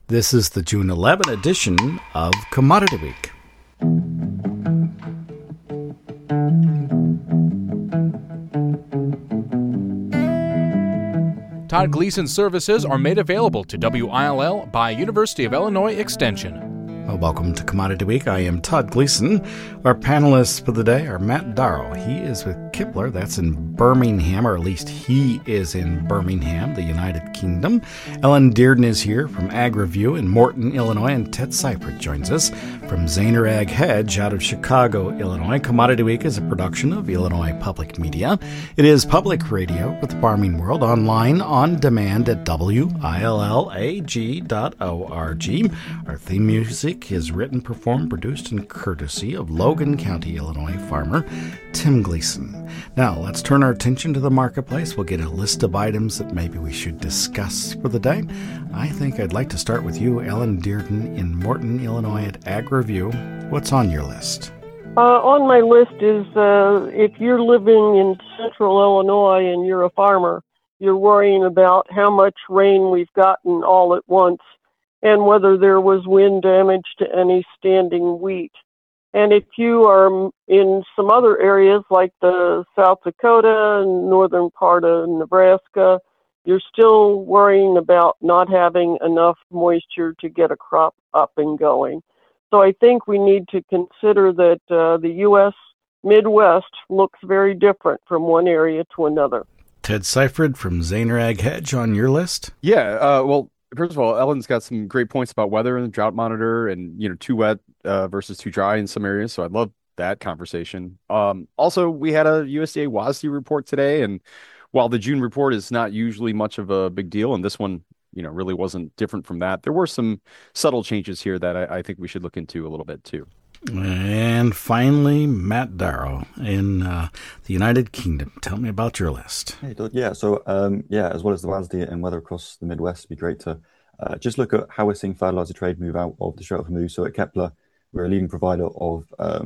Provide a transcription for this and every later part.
This is the June 11 edition of Commodity Week. Todd Gleason services are made available to WILL by University of Illinois Extension. Well, welcome to Commodity Week. I am Todd Gleason. Our panelists for the day are Matt Darrow. He is with Kipler. That's in Birmingham, or at least he is in Birmingham, the United Kingdom. Ellen Dearden is here from Ag Review in Morton, Illinois, and Ted Seifert joins us from Zaner Ag Hedge out of Chicago, Illinois. Commodity Week is a production of Illinois Public Media. It is public radio with the farming world, online, on demand at WILLAG.org. Our theme music is written, performed, produced, and courtesy of Logan County, Illinois farmer Tim Gleason. Now, let's turn our attention to the marketplace. We'll get a list of items that maybe we should discuss for the day. I think I'd like to start with you, Ellen Dearden, in Morton, Illinois at Ag Review. What's on your list? On my list is if you're living in central Illinois and you're a farmer, you're worrying about how much rain we've gotten all at once and whether there was wind damage to any standing wheat. And if you are in some other areas like the South Dakota and northern part of Nebraska, you're still worrying about not having enough moisture to get a crop up and going. So I think we need to consider that the U.S. Midwest looks very different from one area to another. Ted Seifert from Zaner Ag Hedge on your list? Yeah, well, first of all, Ellen's got some great points about weather and the drought monitor and, too wet versus too dry in some areas. So I'd love that conversation. Also, we had a USDA WASDE report today. And while the June report is not usually much of a big deal, and this one, really wasn't different from that, there were some subtle changes here that I think we should look into a little bit too. And finally, Matt Darrow in the United Kingdom. Tell me about your list. Hey, yeah, so as well as the WASDE and weather across the Midwest, it'd be great to just look at how we're seeing fertilizer trade move out of the Strait of Hormuz. So at Kepler, we're a leading provider of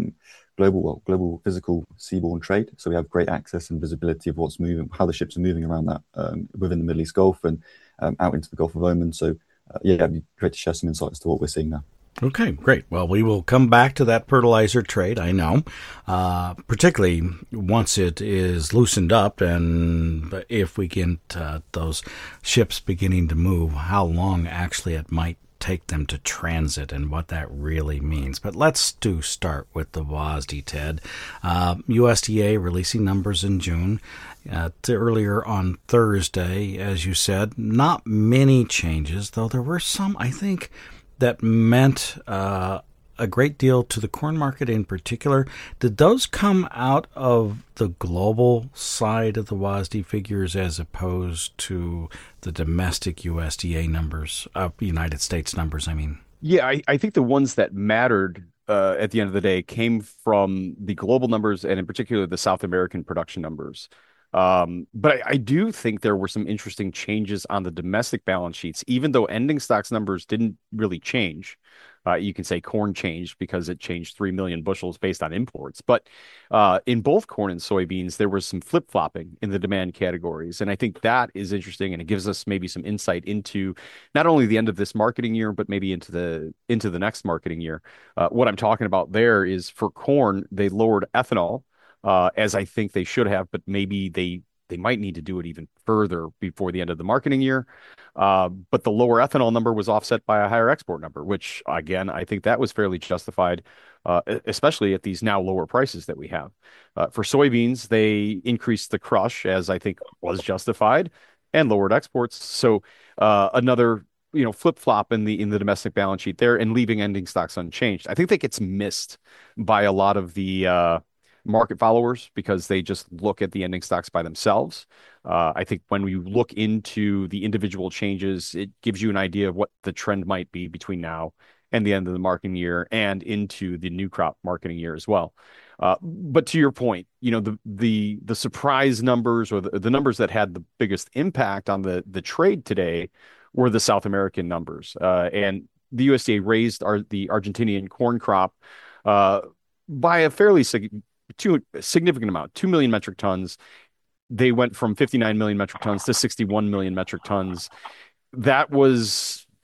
global physical seaborne trade. So we have great access and visibility of what's moving, how the ships are moving around that within the Middle East Gulf and out into the Gulf of Oman. So it'd be great to share some insights to what we're seeing now. Okay, great. Well, we will come back to that fertilizer trade, I know, particularly once it is loosened up and if we get those ships beginning to move, how long actually it might take them to transit and what that really means. But let's start with the WASDE, Ted. USDA releasing numbers in June. Earlier on Thursday, as you said, not many changes, though there were some, I think, that meant a great deal to the corn market in particular. Did those come out of the global side of the WASDE figures as opposed to the domestic USDA numbers, United States numbers, I mean? Yeah, I think the ones that mattered at the end of the day came from the global numbers and in particular the South American production numbers. But I do think there were some interesting changes on the domestic balance sheets, even though ending stocks numbers didn't really change. You can say corn changed because it changed 3 million bushels based on imports. But in both corn and soybeans, there was some flip-flopping in the demand categories. And I think that is interesting. And it gives us maybe some insight into not only the end of this marketing year, but maybe into the next marketing year. What I'm talking about there is for corn, they lowered ethanol. As I think they should have, but maybe they might need to do it even further before the end of the marketing year. But the lower ethanol number was offset by a higher export number, which, again, I think that was fairly justified, especially at these now lower prices that we have. For soybeans, they increased the crush, as I think was justified, and lowered exports. So another flip-flop in the domestic balance sheet there and leaving ending stocks unchanged. I think that gets missed by a lot of the market followers because they just look at the ending stocks by themselves. I think when we look into the individual changes, it gives you an idea of what the trend might be between now and the end of the marketing year and into the new crop marketing year as well. But to your point, the surprise numbers or the numbers that had the biggest impact on the trade today were the South American numbers. And the USDA raised the Argentinian corn crop by a fairly significant amount, 2 million metric tons. They went from 59 million metric tons to 61 million metric tons. That was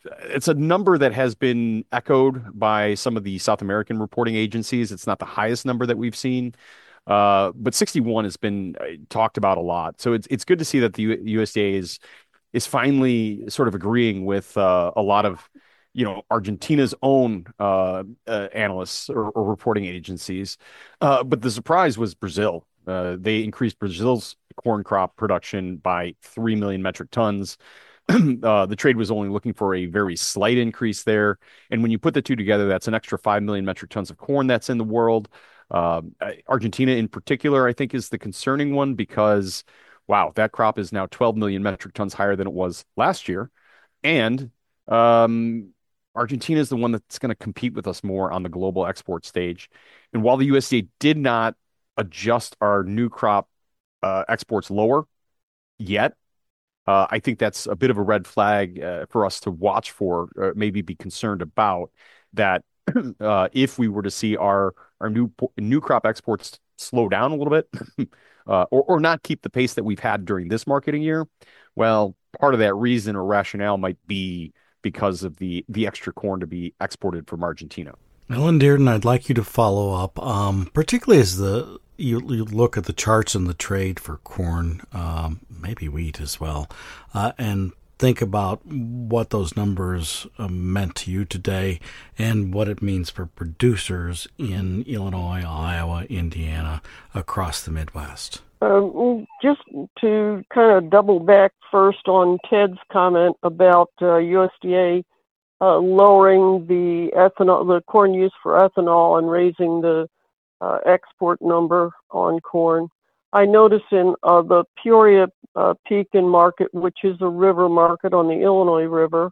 it's a number that has been echoed by some of the South American reporting agencies. It's not the highest number that we've seen, but 61 has been talked about a lot. So it's good to see that the USDA is finally sort of agreeing with a lot of Argentina's own analysts or reporting agencies. But the surprise was Brazil. They increased Brazil's corn crop production by 3 million metric tons. The trade was only looking for a very slight increase there. And when you put the two together, that's an extra 5 million metric tons of corn that's in the world. Argentina in particular, I think, is the concerning one because, wow, that crop is now 12 million metric tons higher than it was last year. And Argentina is the one that's going to compete with us more on the global export stage. And while the USDA did not adjust our new crop exports lower yet, I think that's a bit of a red flag for us to watch for, or maybe be concerned about that. If we were to see our new crop exports slow down a little bit, or not keep the pace that we've had during this marketing year, well, part of that reason or rationale might be because of the extra corn to be exported from Argentina. Alan Dearden, I'd like you to follow up, particularly as you look at the charts in the trade for corn, maybe wheat as well, and think about what those numbers meant to you today and what it means for producers in Illinois, Iowa, Indiana, across the Midwest. Just to kind of double back first on Ted's comment about USDA lowering the corn use for ethanol and raising the export number on corn. I notice in the Peoria Pekin market, which is a river market on the Illinois River,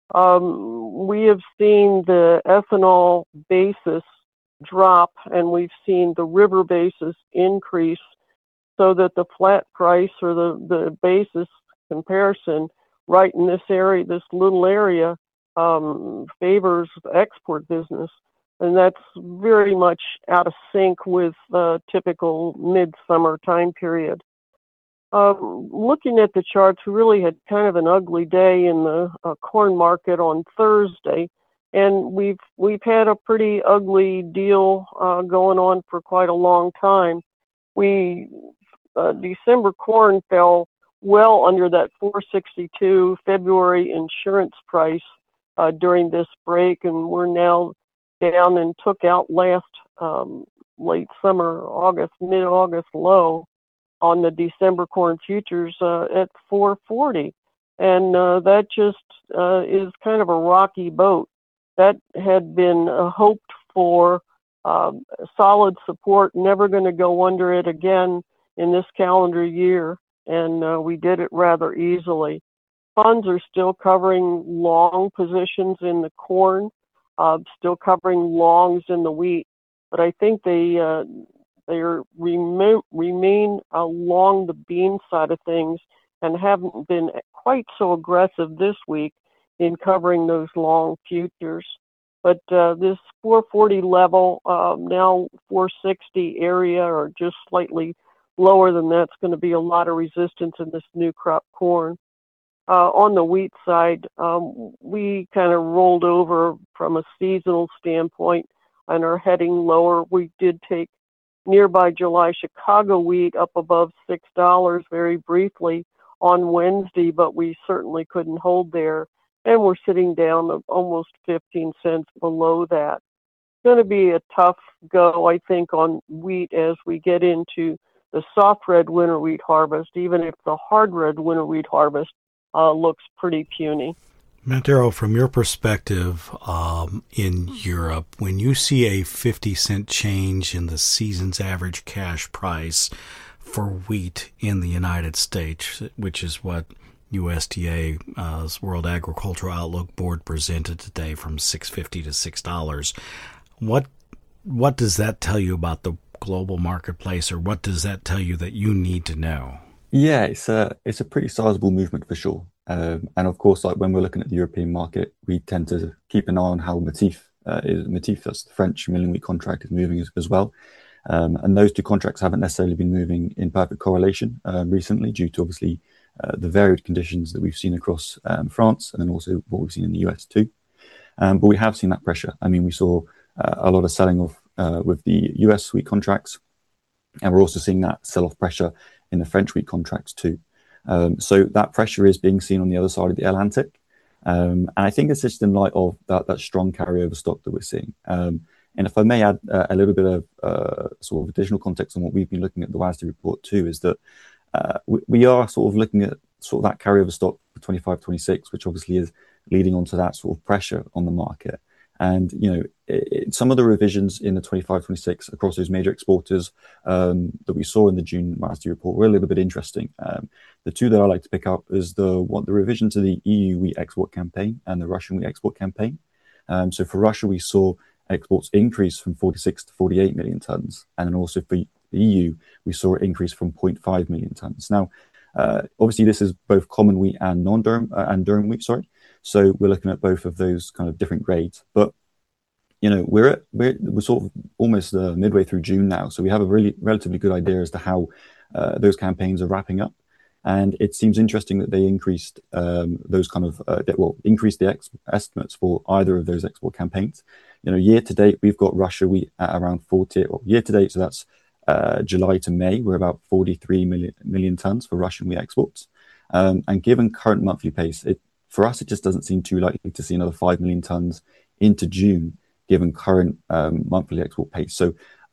we have seen the ethanol basis drop and we've seen the river basis increase, so that the flat price or the basis comparison right in this area, this little area, favors the export business. And that's very much out of sync with the typical midsummer time period. Looking at the charts, we really had kind of an ugly day in the corn market on Thursday, and we've had a pretty ugly deal going on for quite a long time. December corn fell well under that 462 February insurance price during this break, and we're now down and took out last late summer, mid-August low on the December corn futures at 440. And that just is kind of a rocky boat. That had been hoped for solid support, never going to go under it again in this calendar year, and we did it rather easily. Funds are still covering long positions in the corn, still covering longs in the wheat, but I think they remain along the bean side of things and haven't been quite so aggressive this week in covering those long futures. But this 440 level, now 460 area, or just slightly lower than that's going to be a lot of resistance in this new crop corn. On the wheat side, we kind of rolled over from a seasonal standpoint and are heading lower. We did take nearby July Chicago wheat up above $6 very briefly on Wednesday, but we certainly couldn't hold there. And we're sitting down almost 15 cents below that. It's going to be a tough go, I think, on wheat as we get into the soft red winter wheat harvest, even if the hard red winter wheat harvest looks pretty puny. Matt Darrow, from your perspective in Europe, when you see a 50-cent change in the season's average cash price for wheat in the United States, which is what USDA's World Agricultural Outlook Board presented today, from $6.50 to $6, what does that tell you about the global marketplace, or what does that tell you that you need to know? Yeah, it's a pretty sizable movement for sure. And of course, like when we're looking at the European market, we tend to keep an eye on how Matif, that's the French milling wheat contract, is moving as well. And those two contracts haven't necessarily been moving in perfect correlation recently, due to obviously the varied conditions that we've seen across France, and then also what we've seen in the US too. But we have seen that pressure. I mean, we saw a lot of selling off with the US wheat contracts, and we're also seeing that sell-off pressure in the French wheat contracts too. So that pressure is being seen on the other side of the Atlantic. And I think it's just in light of that strong carryover stock that we're seeing. And if I may add a little bit of sort of additional context on what we've been looking at the WASDE report too, is that we are sort of looking at sort of that carryover stock for 25-26, which obviously is leading on to that sort of pressure on the market. And, you know, some of the revisions in the 25-26 across those major exporters that we saw in the June WASDE report were a little bit interesting. The two that I like to pick up is the revision to the EU wheat export campaign and the Russian wheat export campaign. So for Russia, we saw exports increase from 46 to 48 million tons. And then also for the EU, we saw it increase from 0.5 million tons. Now, obviously, this is both common wheat and durum wheat, sorry. So we're looking at both of those kind of different grades. But, you know, we're sort of almost midway through June now. So we have a really relatively good idea as to how those campaigns are wrapping up. And it seems interesting that they increased those kind of, increased the estimates for either of those export campaigns. You know, year to date, we've got Russia wheat at around 40, or year to date, so that's July to May, we're about 43 million tons for Russian wheat exports. And given current monthly pace, for us, it just doesn't seem too likely to see another 5 million tons into June, given current monthly export pace. So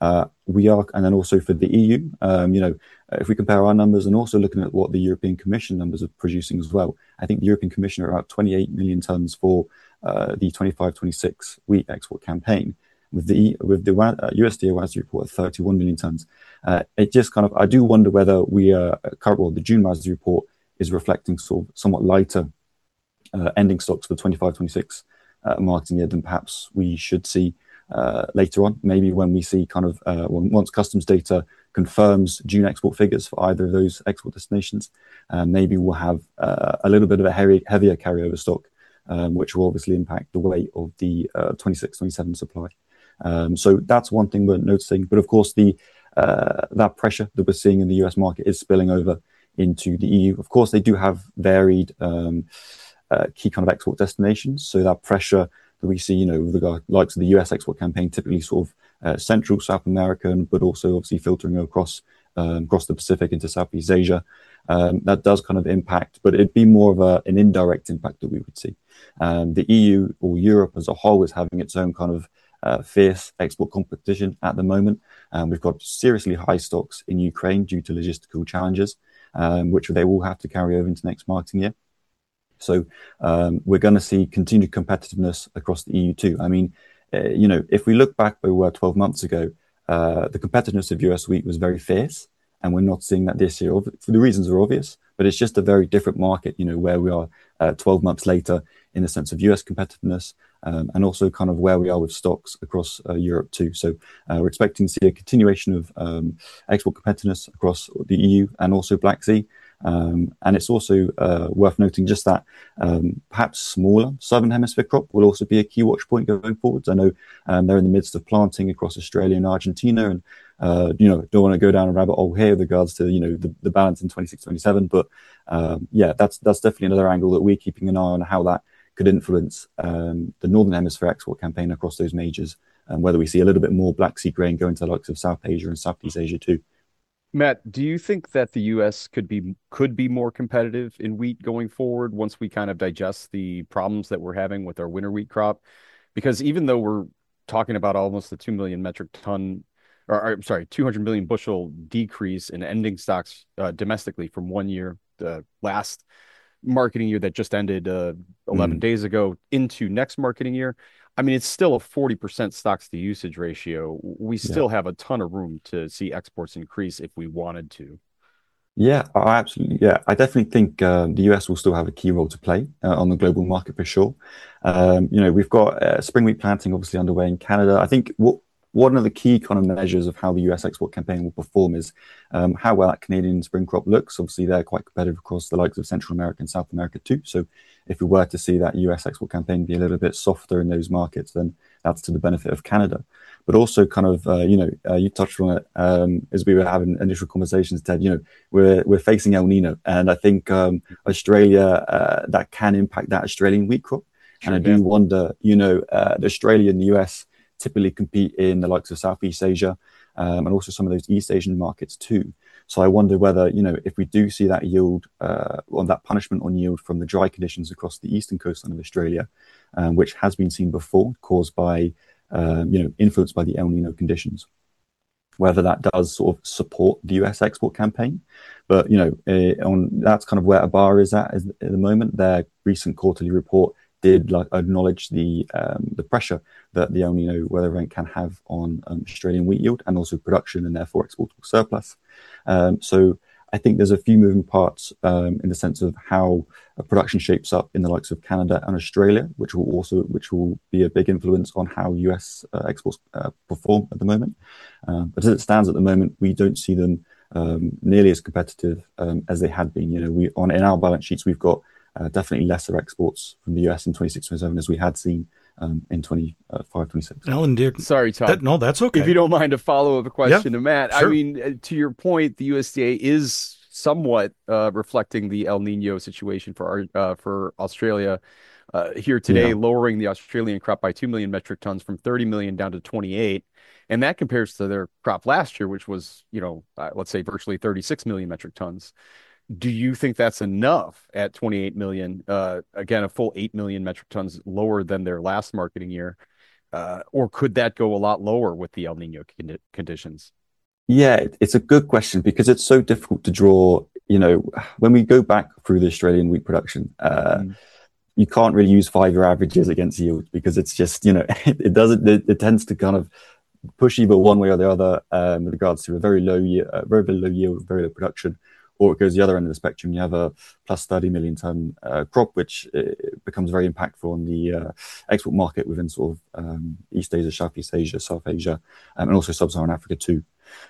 we are, and then also for the EU, you know, if we compare our numbers and also looking at what the European Commission numbers are producing as well, I think the European Commission are about 28 million tons for the 25-26 wheat export campaign. With the USDA WASDE report at 31 million tons, it just kind of, I do wonder whether the June WASDE report is reflecting sort of somewhat lighter ending stocks for the 25-26 marketing year than perhaps we should see later on. Maybe when we see kind of once customs data confirms June export figures for either of those export destinations, maybe we'll have a little bit of a heavier carryover stock, which will obviously impact the weight of the 26-27 supply. So that's one thing we're noticing. But of course, that pressure that we're seeing in the US market is spilling over into the EU. Of course, they do have varied key kind of export destinations. So that pressure that we see, you know, with the likes of the US export campaign, typically sort of Central, South American, but also obviously filtering across the Pacific into Southeast Asia. That does kind of impact, but it'd be more of an indirect impact that we would see. The EU or Europe as a whole is having its own kind of fierce export competition at the moment. We've got seriously high stocks in Ukraine due to logistical challenges, which they will have to carry over into next marketing year. So we're going to see continued competitiveness across the EU too. I mean, you know, if we look back where we were 12 months ago, the competitiveness of US wheat was very fierce, and we're not seeing that this year. For the reasons are obvious, but it's just a very different market, you know, where we are 12 months later in the sense of US competitiveness, and also kind of where we are with stocks across Europe too. So we're expecting to see a continuation of export competitiveness across the EU and also Black Sea. And it's also worth noting just that perhaps smaller Southern Hemisphere crop will also be a key watch point going forwards. I know they're in the midst of planting across Australia and Argentina, and you know, don't want to go down a rabbit hole here with regards to, you know, the balance in 26-27. But yeah, that's definitely another angle that we're keeping an eye on, how that could influence the Northern Hemisphere export campaign across those majors, and whether we see a little bit more Black Sea grain going to the likes of South Asia and Southeast Asia too. Matt, do you think that the U.S. could be more competitive in wheat going forward once we kind of digest the problems that we're having with our winter wheat crop? Because even though we're talking about almost a 2 million metric ton, or I'm sorry, 200 million bushel decrease in ending stocks domestically from one year, the last marketing year that just ended 11 days ago, into next marketing year, I mean, it's still a 40% stocks to usage ratio. We still have a ton of room to see exports increase if we wanted to. Yeah, absolutely. Yeah, I definitely think the US will still have a key role to play on the global market for sure. You know, we've got spring wheat planting obviously underway in Canada. I think one of the key kind of measures of how the US export campaign will perform is how well that Canadian spring crop looks. Obviously, they're quite competitive across the likes of Central America and South America too. So if we were to see that US export campaign be a little bit softer in those markets, then that's to the benefit of Canada. But also kind of, you touched on it as we were having initial conversations, Ted, we're facing El Nino. And I think Australia, that can impact that Australian wheat crop. And I do wonder, Australia and the US typically compete in the likes of Southeast Asia and also some of those East Asian markets too. So I wonder whether, if we do see that yield or that punishment on yield from the dry conditions across the eastern coastline of Australia, which has been seen before, caused by, influenced by the El Nino conditions, whether that does sort of support the US export campaign. But, that's kind of where ABARA is at the moment. Their recent quarterly report did acknowledge the pressure that the El Nino weather event can have on Australian wheat yield and also production and therefore exportable surplus. So I think there's a few moving parts in the sense of how production shapes up in the likes of Canada and Australia, which will be a big influence on how US exports perform at the moment. But as it stands at the moment, we don't see them nearly as competitive as they had been. In our balance sheets, we've got definitely lesser exports from the US in 26-27 as we had seen in 25-26. Ellen, sorry, Tom. No, that's okay. If you don't mind a follow-up question to Matt. Sure. I mean, to your point, the USDA is somewhat reflecting the El Nino situation for Australia here today, lowering the Australian crop by 2 million metric tons from 30 million down to 28. And that compares to their crop last year, which was, let's say virtually 36 million metric tons. Do you think that's enough at 28 million? Again, a full 8 million metric tons lower than their last marketing year. Or could that go a lot lower with the El Nino conditions? Yeah, it's a good question because it's so difficult to draw, when we go back through the Australian wheat production, you can't really use 5-year averages against yield because it's just, it tends to kind of push either one way or the other with regards to a very low yield, very low yield, very low production. Or it goes the other end of the spectrum. You have a plus 30 million ton crop, which becomes very impactful on the export market within sort of East Asia, Southeast Asia, South Asia, and also Sub-Saharan Africa too.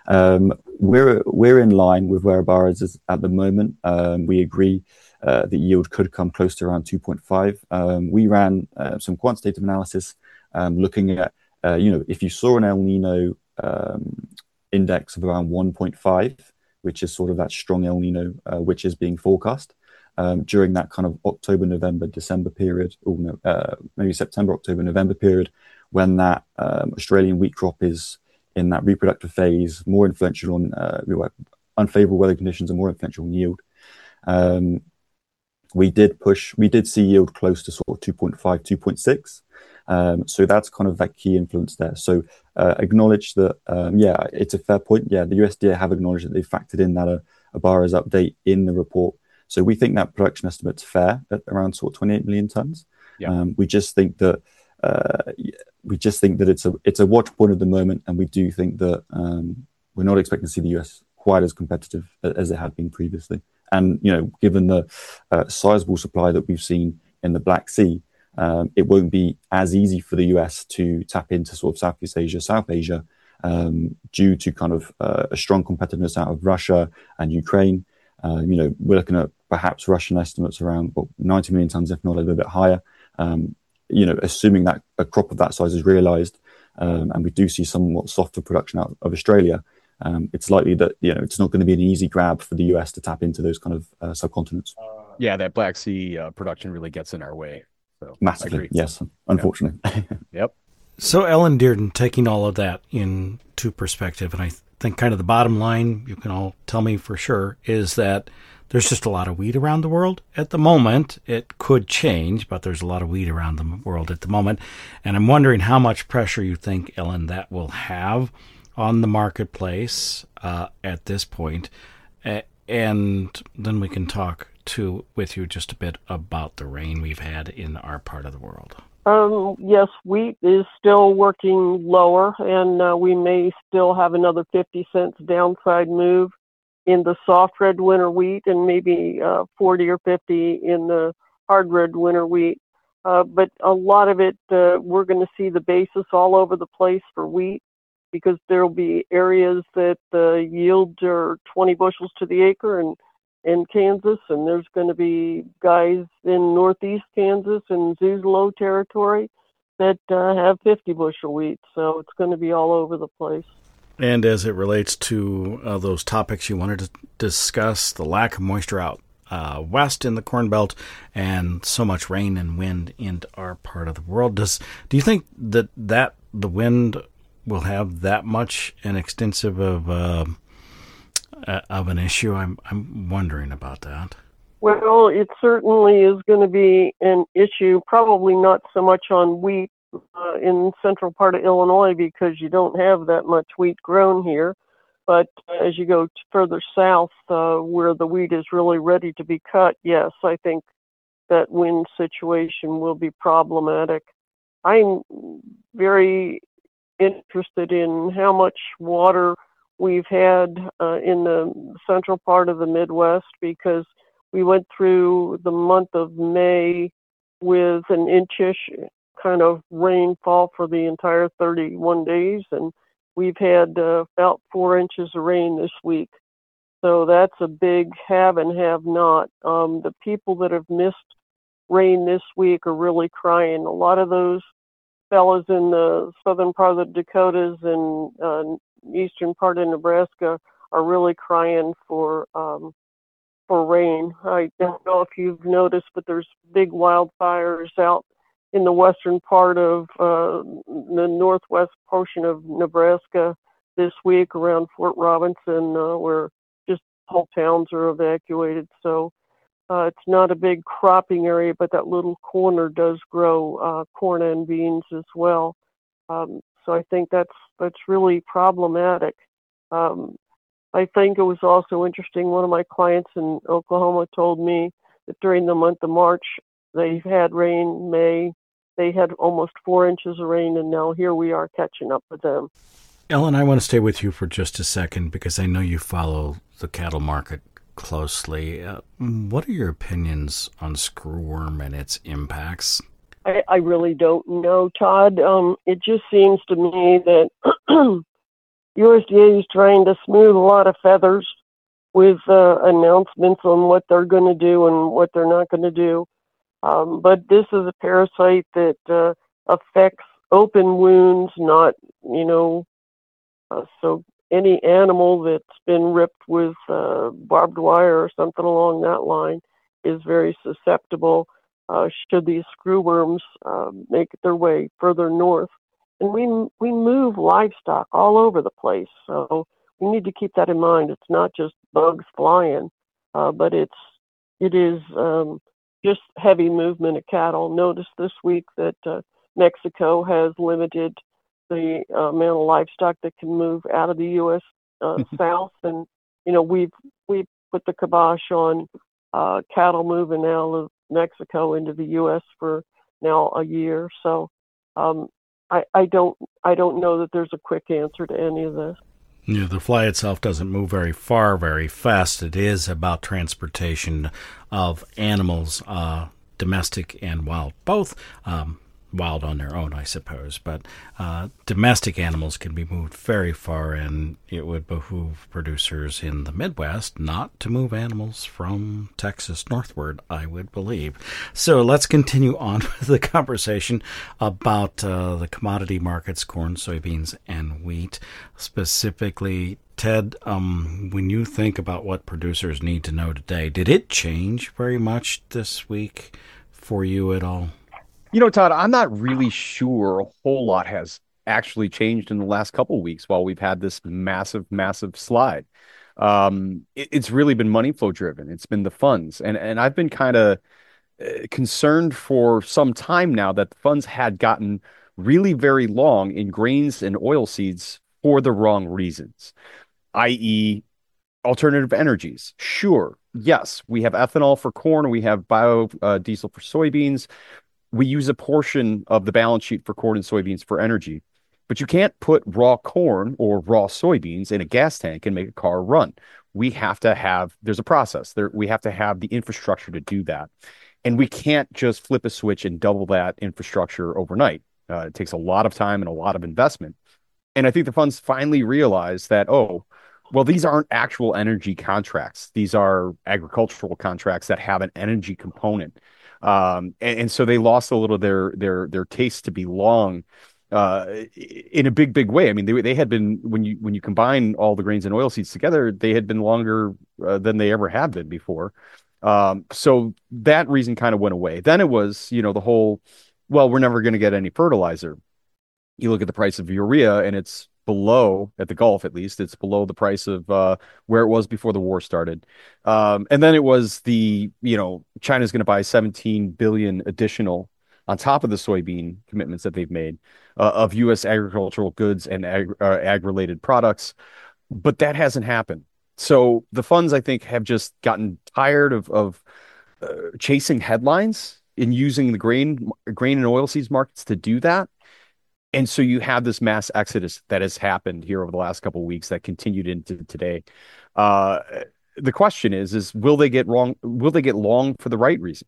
We're in line with where ABARA is at the moment. We agree the yield could come close to around 2.5. We ran some quantitative analysis looking at, if you saw an El Nino index of around 1.5, which is sort of that strong El Nino, which is being forecast during that kind of October, November, December period, or maybe September, October, November period, when that Australian wheat crop is in that reproductive phase, more influential on unfavorable weather conditions and more influential on yield. We did see yield close to sort of 2.5, 2.6. So that's kind of that key influence there. So acknowledge that, it's a fair point. Yeah, the USDA have acknowledged that they factored in that ABARA's update in the report. So we think that production estimate's fair at around sort of 28 million tons. Yeah. We just think that it's a watch point at the moment, and we do think that we're not expecting to see the US quite as competitive as it had been previously. And given the sizable supply that we've seen in the Black Sea, it won't be as easy for the US to tap into sort of Southeast Asia, South Asia, due to kind of a strong competitiveness out of Russia and Ukraine. We're looking at perhaps Russian estimates around 90 million tons, if not a little bit higher. Assuming that a crop of that size is realized, and we do see somewhat softer production out of Australia, it's likely that it's not going to be an easy grab for the US to tap into those kind of subcontinents. Yeah, that Black Sea production really gets in our way. So, massively, yes, unfortunately. Yep. So Ellen Dearden, taking all of that into perspective, and I think kind of the bottom line, you can all tell me for sure, is that there's just a lot of wheat around the world at the moment. It could change, but there's a lot of wheat around the world at the moment. And I'm wondering how much pressure you think, Ellen, that will have on the marketplace at this point. And then we can talk with you just a bit about the rain we've had in our part of the world. Yes, wheat is still working lower, and we may still have another 50 cents downside move in the soft red winter wheat, and maybe 40 or 50 in the hard red winter wheat. But a lot of it, we're going to see the basis all over the place for wheat, because there will be areas that the yields are 20 bushels to the acre in Kansas, and there's going to be guys in northeast Kansas and Zuzalo territory that have 50 bushel wheat. So it's going to be all over the place. And as it relates to those topics you wanted to discuss, the lack of moisture out west in the Corn Belt and so much rain and wind in our part of the world, do you think that the wind will have that much and extensive of an issue? I'm wondering about that. Well, it certainly is going to be an issue, probably not so much on wheat in central part of Illinois because you don't have that much wheat grown here. But as you go further south, where the wheat is really ready to be cut, yes, I think that wind situation will be problematic. I'm very interested in how much water we've had in the central part of the Midwest, because we went through the month of May with an inch-ish kind of rainfall for the entire 31 days, and we've had about 4 inches of rain this week. So that's a big have and have not. The people that have missed rain this week are really crying. A lot of those fellows in the southern part of the Dakotas and eastern part of Nebraska are really crying for rain. I don't know if you've noticed, but there's big wildfires out in the western part of the northwest portion of Nebraska this week around Fort Robinson, where just whole towns are evacuated. So it's not a big cropping area, but that little corner does grow corn and beans as well. So I think that's really problematic. I think it was also interesting. One of my clients in Oklahoma told me that during the month of March, they had rain. May, they had almost 4 inches of rain, and now here we are catching up with them. Ellen, I want to stay with you for just a second because I know you follow the cattle market closely. What are your opinions on screwworm and its impacts? I really don't know, Todd. It just seems to me that USDA is trying to smooth a lot of feathers with announcements on what they're going to do and what they're not going to do. But this is a parasite that affects open wounds, not, so any animal that's been ripped with barbed wire or something along that line is very susceptible should these screwworms make their way further north. And we move livestock all over the place, so we need to keep that in mind. It's not just bugs flying, but it is just heavy movement of cattle. Notice this week that Mexico has limited the amount of livestock that can move out of the U.S. South, and we've put the kibosh on cattle moving out of Mexico into the U.S. for now a year. So I don't know that there's a quick answer to any of this. Yeah, the fly itself doesn't move very far, very fast. It is about transportation of animals, domestic and wild, both wild on their own, I suppose. But domestic animals can be moved very far, and it would behoove producers in the Midwest not to move animals from Texas northward, I would believe. So let's continue on with the conversation about the commodity markets, corn, soybeans, and wheat. Specifically, Ted, when you think about what producers need to know today, did it change very much this week for you at all? Todd, I'm not really sure a whole lot has actually changed in the last couple of weeks while we've had this massive, massive slide. It's really been money flow driven. It's been the funds. And I've been kind of concerned for some time now that the funds had gotten really very long in grains and oil seeds for the wrong reasons, i.e. alternative energies. Sure, yes, we have ethanol for corn, we have biodiesel for soybeans. We use a portion of the balance sheet for corn and soybeans for energy, but you can't put raw corn or raw soybeans in a gas tank and make a car run. We have to have, there's a process there. We have to have the infrastructure to do that. And we can't just flip a switch and double that infrastructure overnight. It takes a lot of time and a lot of investment. And I think the funds finally realized that, these aren't actual energy contracts. These are agricultural contracts that have an energy component. And so they lost a little of their taste to be long in a big way. I mean, they had been, when you combine all the grains and oilseeds together, they had been longer than they ever have been before. So that reason kind of went away. Then it was, the whole, well, we're never going to get any fertilizer. You look at the price of urea, and it's below, at the Gulf at least, it's below the price of where it was before the war started. And then it was China's going to buy 17 billion additional on top of the soybean commitments that they've made of U.S. agricultural goods and ag-related products. But that hasn't happened. So the funds, I think, have just gotten tired of chasing headlines and using the grain and oilseeds markets to do that. And so you have this mass exodus that has happened here over the last couple of weeks that continued into today. The question is will they get long for the right reason?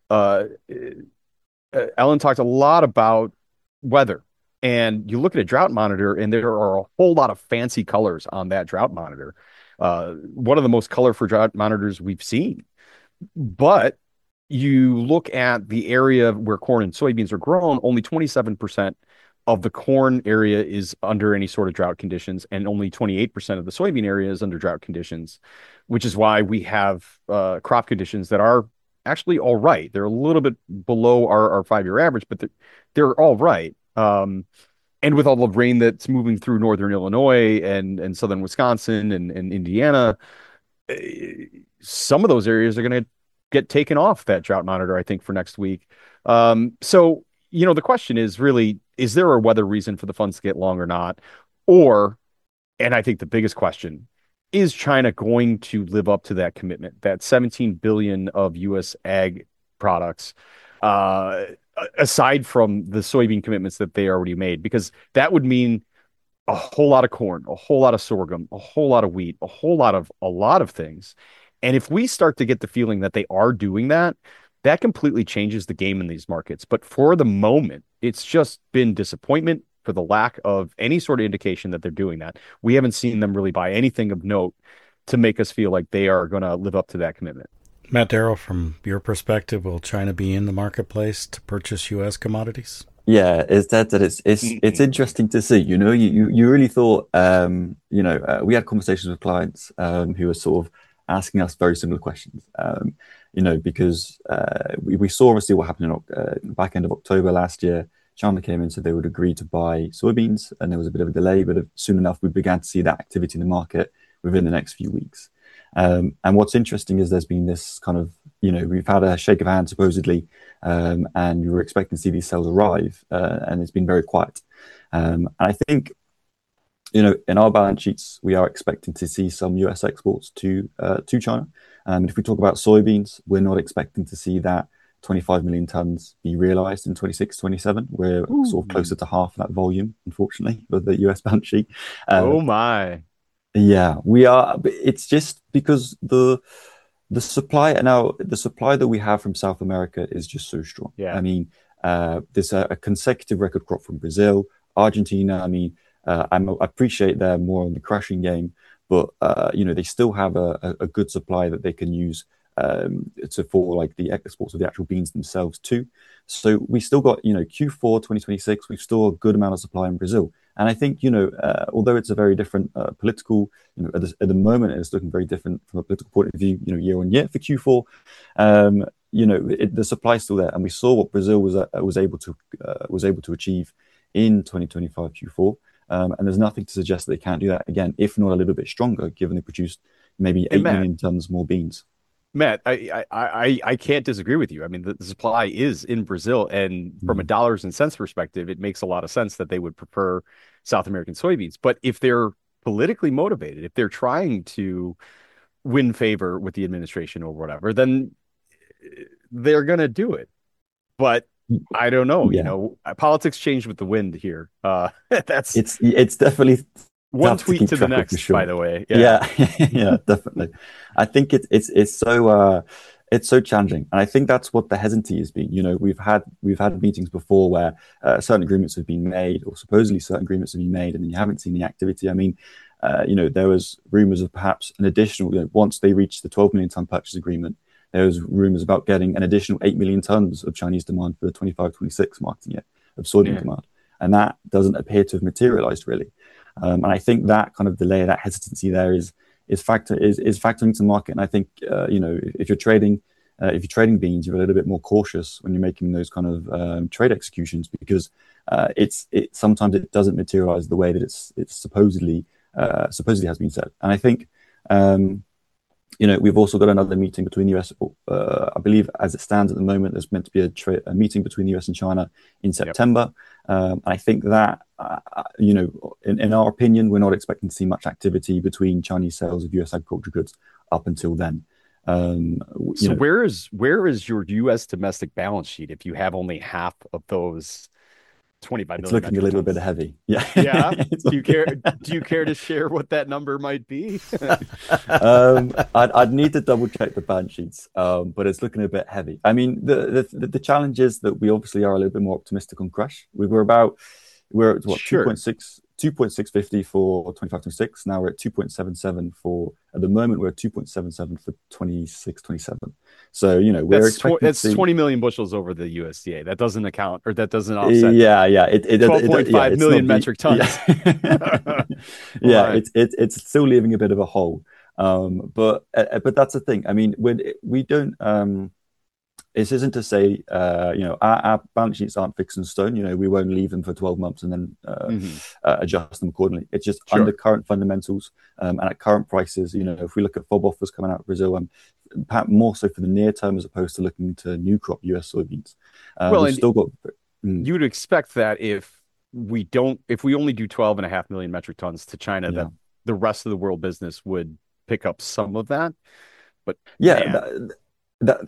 Ellen talked a lot about weather, and you look at a drought monitor, and there are a whole lot of fancy colors on that drought monitor. One of the most colorful drought monitors we've seen. But you look at the area where corn and soybeans are grown, only 27% of the corn area is under any sort of drought conditions, and only 28% of the soybean area is under drought conditions, which is why we have crop conditions that are actually all right. They're a little bit below our 5-year average, but they're all right. And with all the rain that's moving through northern Illinois and southern Wisconsin and Indiana, some of those areas are going to get taken off that drought monitor, I think, for next week. So, the question is really, is there a weather reason for the funds to get long or not? Or, and I think the biggest question, is China going to live up to that commitment, that 17 billion of U.S. ag products, aside from the soybean commitments that they already made? Because that would mean a whole lot of corn, a whole lot of sorghum, a whole lot of wheat, a lot of things. And if we start to get the feeling that they are doing that, that completely changes the game in these markets. But for the moment, it's just been disappointment for the lack of any sort of indication that they're doing that. We haven't seen them really buy anything of note to make us feel like they are going to live up to that commitment. Matt Darrow, from your perspective, will China be in the marketplace to purchase U.S. commodities? Yeah, it's interesting to see. You really thought, we had conversations with clients who were sort of asking us very similar questions. Because we saw obviously what happened in back end of October last year. China came in, so they would agree to buy soybeans, and there was a bit of a delay, but soon enough we began to see that activity in the market within the next few weeks. And what's interesting is there's been this kind of, we've had a shake of hands supposedly, and we were expecting to see these sales arrive, and it's been very quiet. And I think, in our balance sheets, we are expecting to see some US exports to China. And if we talk about soybeans, we're not expecting to see that 25 million tons be realized in 26, 27. We're sort of closer to half that volume, unfortunately, with the US balance sheet. Oh my. Yeah, we are. It's just because the supply that we have from South America is just so strong. Yeah. I mean, there's a consecutive record crop from Brazil, Argentina. I mean, I appreciate they're more on the crushing game, but they still have a good supply that they can use for like the exports of the actual beans themselves too. So we still got Q4 2026. We've still a good amount of supply in Brazil, and I think although it's a very different political, at the moment it's looking very different from a political point of view, year on year for Q4. The supply's still there, and we saw what Brazil was able to achieve in 2025 Q4. And there's nothing to suggest that they can't do that again, if not a little bit stronger, given they produced maybe 8 million tons more beans. Matt, I can't disagree with you. I mean, the supply is in Brazil, and from a dollars and cents perspective, it makes a lot of sense that they would prefer South American soybeans. But if they're politically motivated, if they're trying to win favor with the administration or whatever, then they're going to do it. But I don't know. Yeah. Politics change with the wind here. It's definitely one tweet to the next, sure. By the way. Yeah, yeah, definitely. I think it's so challenging, and I think that's what the hesitancy has been. We've had meetings before where certain agreements have been made, or supposedly certain agreements have been made, and then you haven't seen the activity. I mean, there was rumors of perhaps an additional, once they reach the 12 million ton purchase agreement, there was rumors about getting an additional 8 million tons of Chinese demand for the 25-26 marketing year of soybean demand. And that doesn't appear to have materialized really. And I think that kind of delay, that hesitancy there is factoring to market. And I think, if you're trading beans, you're a little bit more cautious when you're making those kind of trade executions, because sometimes it doesn't materialize the way that it's supposedly has been said. And I think, we've also got another meeting between the US. I believe, as it stands at the moment, there's meant to be a meeting between the US and China in September. And I think that, in our opinion, we're not expecting to see much activity between Chinese sales of US agriculture goods up until then. So where is your US domestic balance sheet if you have only half of those 25 million? It's looking a little bit heavy. Yeah. Yeah. Do you care to share what that number might be? I'd need to double check the balance sheets, but it's looking a bit heavy. I mean, the challenge is that we obviously are a little bit more optimistic on crush. We're at what, Sure. 2.650 for 25-26. Now we're at 2.77 at the moment, we're at 2.77 for 26-27. So, we're expecting that's 20 million bushels over the USDA. That doesn't account, or that doesn't offset. Yeah. 12.5 million metric tons. Yeah, it's still leaving a bit of a hole. But that's the thing. I mean, we don't. This isn't to say, our balance sheets aren't fixed in stone. We won't leave them for 12 months and then adjust them accordingly. It's just under current fundamentals and at current prices. If we look at FOB offers coming out of Brazil, perhaps more so for the near term as opposed to looking to new crop US soybeans. We've still got. You would expect that if we only do 12.5 million metric tons to China, that the rest of the world business would pick up some of that. But that's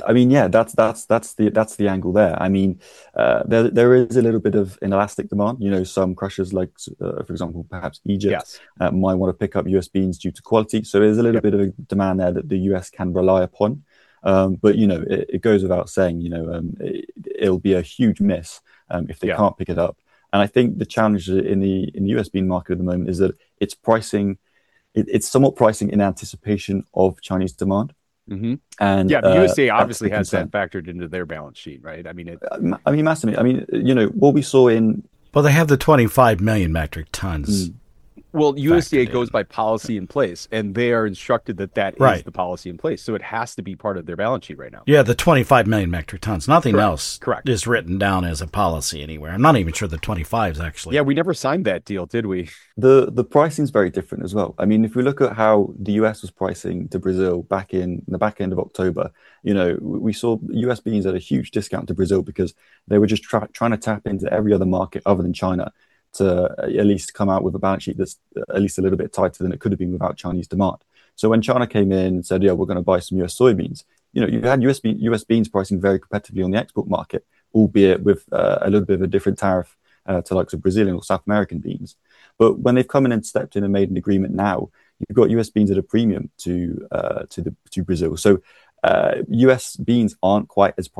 the angle there. I mean, there is a little bit of inelastic demand. Some crushers, like for example, perhaps Egypt, might want to pick up US beans due to quality. So there's a little bit of a demand there that the US can rely upon. But it goes without saying, it'll be a huge miss if they can't pick it up. And I think the challenge in the US bean market at the moment is that it's pricing. It's somewhat pricing in anticipation of Chinese demand. Mm-hmm. And the USDA obviously has that factored into their balance sheet, right? I mean, massively. I mean, what we saw in. Well, they have the 25 million metric tons. Well, USDA goes by policy in place, and they are instructed that is the policy in place. So it has to be part of their balance sheet right now. Yeah, the 25 million metric tons. Nothing else is written down as a policy anywhere. I'm not even sure the 25 is actually. Yeah, we never signed that deal, did we? The pricing is very different as well. I mean, if we look at how the US was pricing to Brazil back in the back end of October, we saw US beans at a huge discount to Brazil because they were just trying to tap into every other market other than China to at least come out with a balance sheet that's at least a little bit tighter than it could have been without Chinese demand. So when China came in and said, we're going to buy some US soybeans, you had US beans pricing very competitively on the export market, albeit with a little bit of a different tariff to likes of Brazilian or South American beans. But when they've come in and stepped in and made an agreement now, you've got US beans at a premium to Brazil. So US beans aren't quite as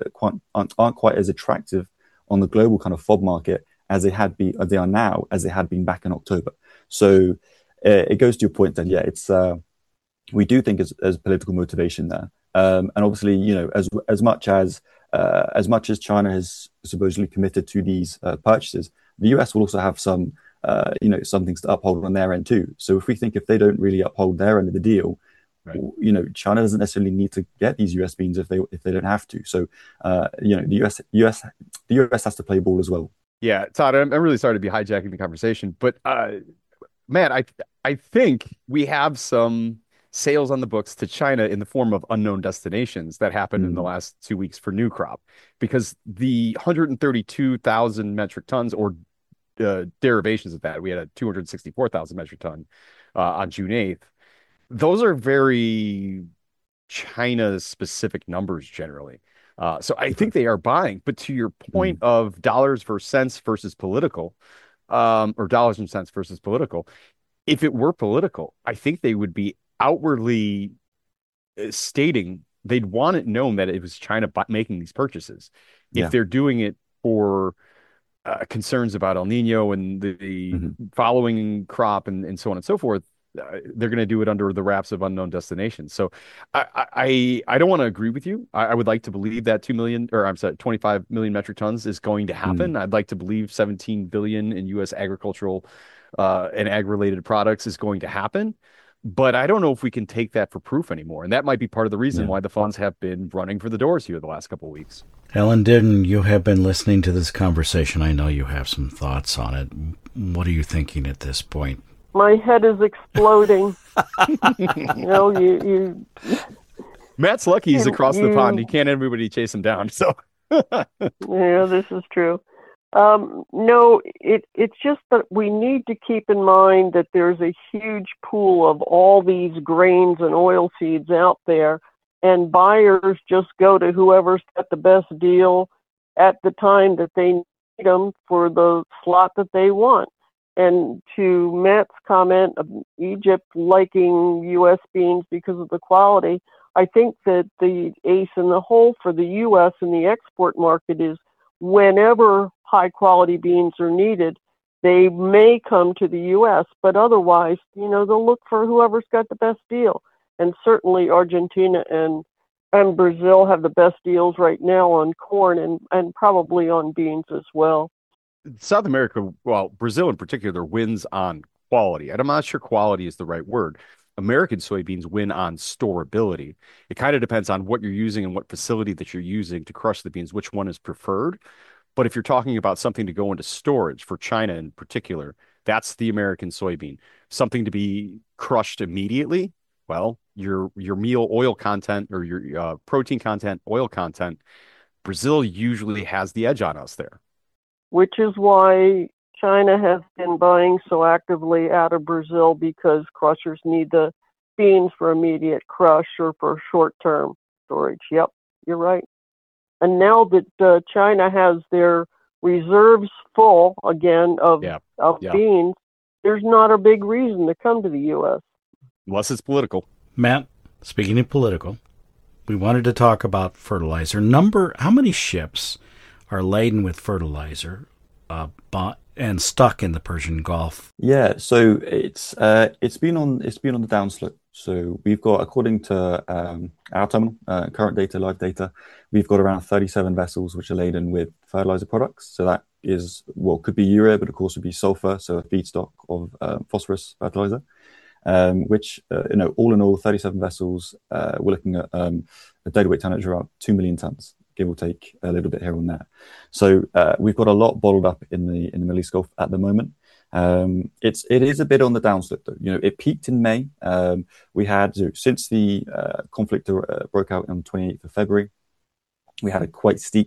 attractive on the global kind of FOB market as they had been back in October. So it goes to your point that it's we do think there's political motivation there, and obviously as much as China has supposedly committed to these purchases, the US will also have some things to uphold on their end too. So if they don't really uphold their end of the deal, China doesn't necessarily need to get these US beans if they don't have to. So the US has to play ball as well. Yeah, Todd, I'm really sorry to be hijacking the conversation, but Matt, I think we have some sales on the books to China in the form of unknown destinations that happened in the last 2 weeks for new crop, because the 132,000 metric tons or derivations of that, we had a 264,000 metric ton on June 8th. Those are very China-specific numbers generally. So I think they are buying. But to your point of dollars versus cents versus political, or dollars and cents versus political, if it were political, I think they would be outwardly stating they'd want it known that it was China making these purchases. If they're doing it for concerns about El Nino and the following crop and so on and so forth, they're going to do it under the wraps of unknown destinations. So I don't want to agree with you. I would like to believe that 2 million, or I'm sorry, 25 million metric tons is going to happen. I'd like to believe 17 billion in U.S. agricultural and ag-related products is going to happen. But I don't know if we can take that for proof anymore. And that might be part of the reason why the funds have been running for the doors here the last couple of weeks. Ellen Didden, you have been listening to this conversation. I know you have some thoughts on it. What are you thinking at this point? My head is exploding. You Matt's lucky he's across the pond. He can't everybody chase him down. So yeah, this is true. No, it's just that we need to keep in mind that there's a huge pool of all these grains and oil seeds out there, and buyers just go to whoever's got the best deal at the time that they need them for the slot that they want. And to Matt's comment of Egypt liking U.S. beans because of the quality, I think that the ace in the hole for the U.S. in the export market is whenever high quality beans are needed, they may come to the U.S., but otherwise, they'll look for whoever's got the best deal. And certainly Argentina and Brazil have the best deals right now on corn and probably on beans as well. South America, well, Brazil in particular, wins on quality. And I'm not sure quality is the right word. American soybeans win on storability. It kind of depends on what you're using and what facility that you're using to crush the beans, which one is preferred. But if you're talking about something to go into storage for China in particular, that's the American soybean. Something to be crushed immediately, well, your meal oil content or your protein content, oil content, Brazil usually has the edge on us there. Which is why China has been buying so actively out of Brazil, because crushers need the beans for immediate crush or for short-term storage. Yep, you're right. And now that China has their reserves full again of beans, there's not a big reason to come to the U.S. Unless it's political. Matt, speaking of political, we wanted to talk about fertilizer. How many ships are laden with fertilizer and stuck in the Persian Gulf? Yeah, so it's been on the downslope. So we've got, according to our terminal, current data, live data, we've got around 37 vessels which are laden with fertilizer products. So that is could be urea, but of course would be sulfur, so a feedstock of phosphorus fertilizer. Which all in all, 37 vessels. We're looking at a deadweight tonnage of around 2 million tons, give or take a little bit here and there. So we've got a lot bottled up in the Middle East Gulf at the moment. It is a bit on the downslope though. It peaked in May. We had, since the conflict broke out on 28th of February, we had a quite steep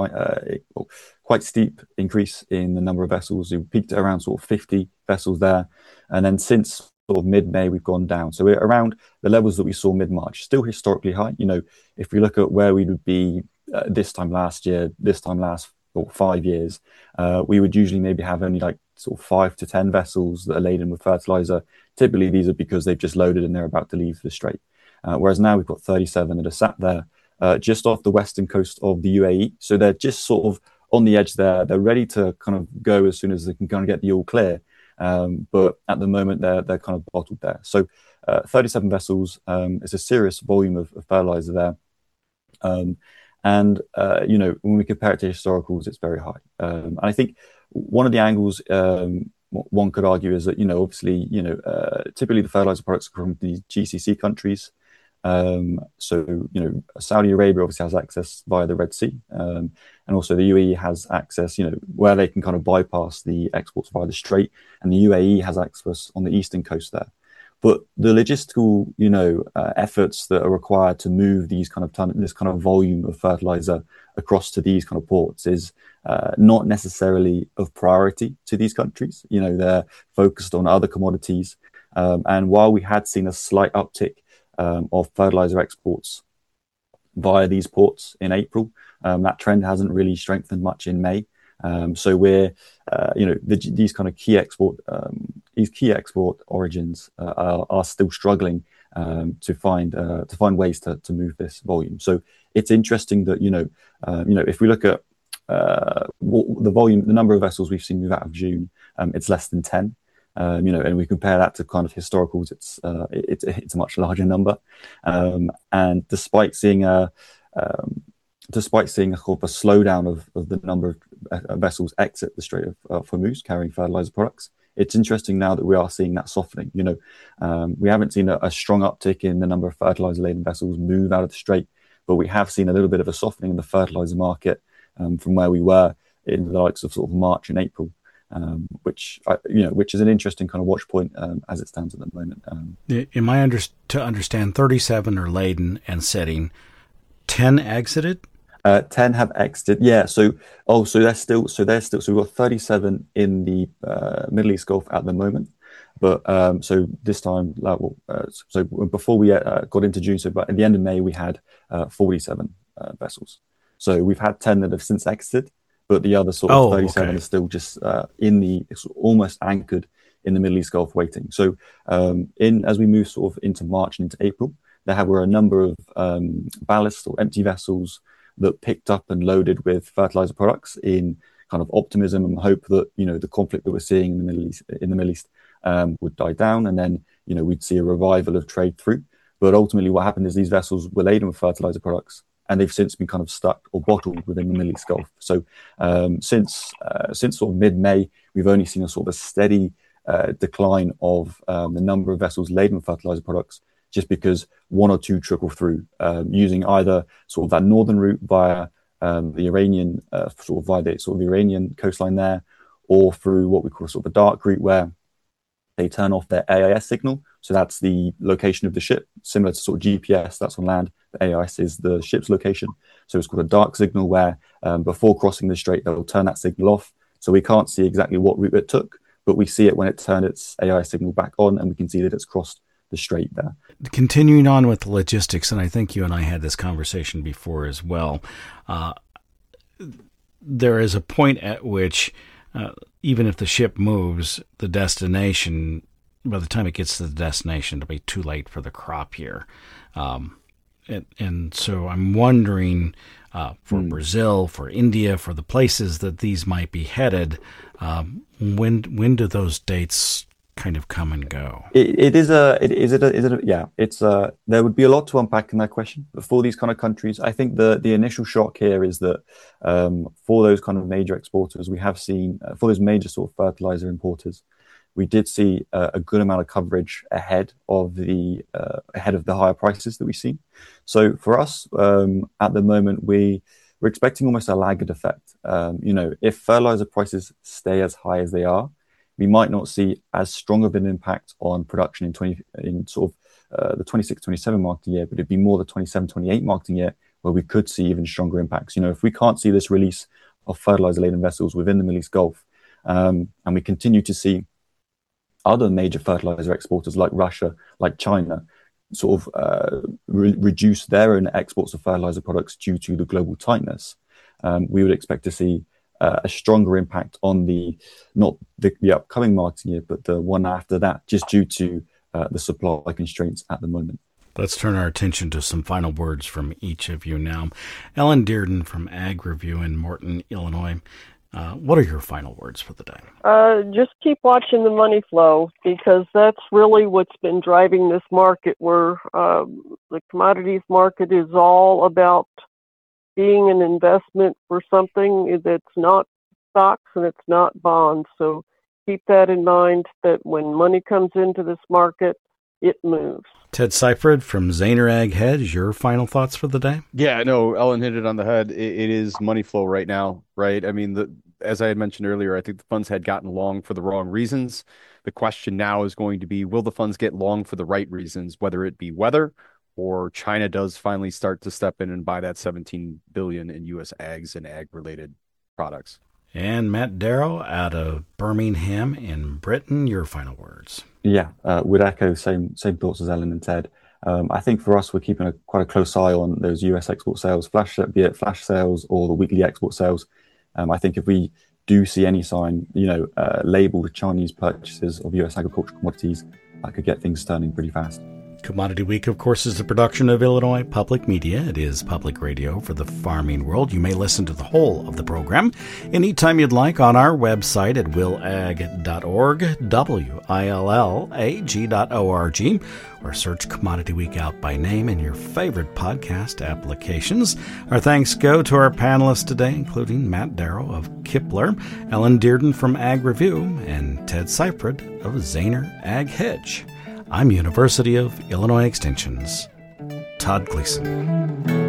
increase in the number of vessels. We peaked at around sort of 50 vessels there, and then since sort of mid-May, we've gone down. So we're around the levels that we saw mid-March, still historically high. If we look at where we would be this time last 5 years, we would usually maybe have only like sort of 5 to 10 vessels that are laden with fertilizer. Typically, these are because they've just loaded and they're about to leave the strait. Whereas now we've got 37 that are sat there just off the western coast of the UAE. So they're just sort of on the edge there. They're ready to kind of go as soon as they can kind of get the all clear. But at the moment, they're kind of bottled there. So 37 vessels is a serious volume of fertilizer there. And when we compare it to historicals, it's very high. And I think one of the angles one could argue is that, obviously, typically the fertilizer products are from the GCC countries. So, Saudi Arabia obviously has access via the Red Sea. And also the UAE has access, where they can kind of bypass the exports via the Strait. And the UAE has access on the eastern coast there. But the logistical, efforts that are required to move this kind of volume of fertilizer across to these kind of ports is not necessarily of priority to these countries. They're focused on other commodities. And while we had seen a slight uptick of fertilizer exports via these ports in April, that trend hasn't really strengthened much in May. So we're, these kind of key export origins are still struggling to find ways to move this volume. So it's interesting that if we look at the number of vessels we've seen move out of June, it's less than 10. And we compare that to kind of historicals, it's a much larger number. And despite seeing a sort of a slowdown of the number of vessels exit the Strait of Hormuz carrying fertilizer products, it's interesting now that we are seeing that softening. We haven't seen a strong uptick in the number of fertilizer-laden vessels move out of the Strait, but we have seen a little bit of a softening in the fertilizer market from where we were in the likes of sort of March and April, which is an interesting kind of watch point as it stands at the moment. Am I to understand 37 are laden and setting, 10 exited? 10 have exited. Yeah. So they're still. So we've got 37 in the Middle East Gulf at the moment. But so this time, so before we got into June, so but at the end of May, we had 47 vessels. So we've had 10 that have since exited, but the other sort of 37 are still just almost anchored in the Middle East Gulf waiting. So as we move sort of into March and into April, there were a number of ballast or empty vessels that picked up and loaded with fertilizer products in kind of optimism and hope that the conflict that we're seeing in the Middle East would die down, and then we'd see a revival of trade through. But ultimately, what happened is these vessels were laden with fertilizer products, and they've since been kind of stuck or bottled within the Middle East Gulf. So since sort of mid-May, we've only seen a sort of a steady decline of the number of vessels laden with fertilizer products, just because one or two trickle through using either sort of that northern route via the Iranian the Iranian coastline there, or through what we call sort of a dark route where they turn off their AIS signal. So that's the location of the ship, similar to sort of GPS. That's on land. The AIS is the ship's location. So it's called a dark signal where before crossing the strait, they'll turn that signal off. So we can't see exactly what route it took, but we see it when it turned its AIS signal back on, and we can see that it's crossed the strait there. Continuing on with the logistics, and I think you and I had this conversation before as well, there is a point at which even if the ship moves, the destination, by the time it gets to the destination, it'll be too late for the crop year. And so I'm wondering for Brazil, for India, for the places that these might be headed, when do those dates kind of come and go? There would be a lot to unpack in that question. But for these kind of countries, I think the initial shock here is that for those kind of major exporters, we have seen, for those major sort of fertilizer importers, we did see a good amount of coverage ahead of the higher prices that we've seen. So for us, at the moment, we're expecting almost a laggard effect. If fertilizer prices stay as high as they are, we might not see as strong of an impact on production in the 26-27 marketing year, but it'd be more the 27-28 marketing year where we could see even stronger impacts. If we can't see this release of fertilizer-laden vessels within the Middle East Gulf, and we continue to see other major fertilizer exporters like Russia, like China, sort of reduce their own exports of fertilizer products due to the global tightness, we would expect to see a stronger impact on not the upcoming marketing year, but the one after that, just due to the supply constraints at the moment. Let's turn our attention to some final words from each of you now. Ellen Dearden from Ag Review in Morton, Illinois. What are your final words for the day? Just keep watching the money flow, because that's really what's been driving this market, where the commodities market is all about being an investment for something that's not stocks and it's not bonds. So keep that in mind, that when money comes into this market, it moves. Ted Seifert from Zaner Ag Hedge, your final thoughts for the day? Yeah, no, Ellen hit it on the head. It is money flow right now, right? I mean, as I had mentioned earlier, I think the funds had gotten long for the wrong reasons. The question now is going to be, will the funds get long for the right reasons, whether it be weather or China does finally start to step in and buy that $17 billion in U.S. ags and ag-related products. And Matt Darrow out of Birmingham in Britain, your final words. Yeah, would echo same thoughts as Ellen and Ted. I think for us, we're keeping quite a close eye on those U.S. export sales, be it flash sales or the weekly export sales. I think if we do see any sign, labeled Chinese purchases of U.S. agricultural commodities, that could get things turning pretty fast. Commodity Week, of course, is a production of Illinois Public Media. It is public radio for the farming world. You may listen to the whole of the program anytime you'd like on our website at willag.org, willag.org, or search Commodity Week out by name in your favorite podcast applications. Our thanks go to our panelists today, including Matt Darrow of Kipler, Ellen Dearden from Ag Review, and Ted Seifert of Zaner Ag Hedge. I'm University of Illinois Extension's Todd Gleason.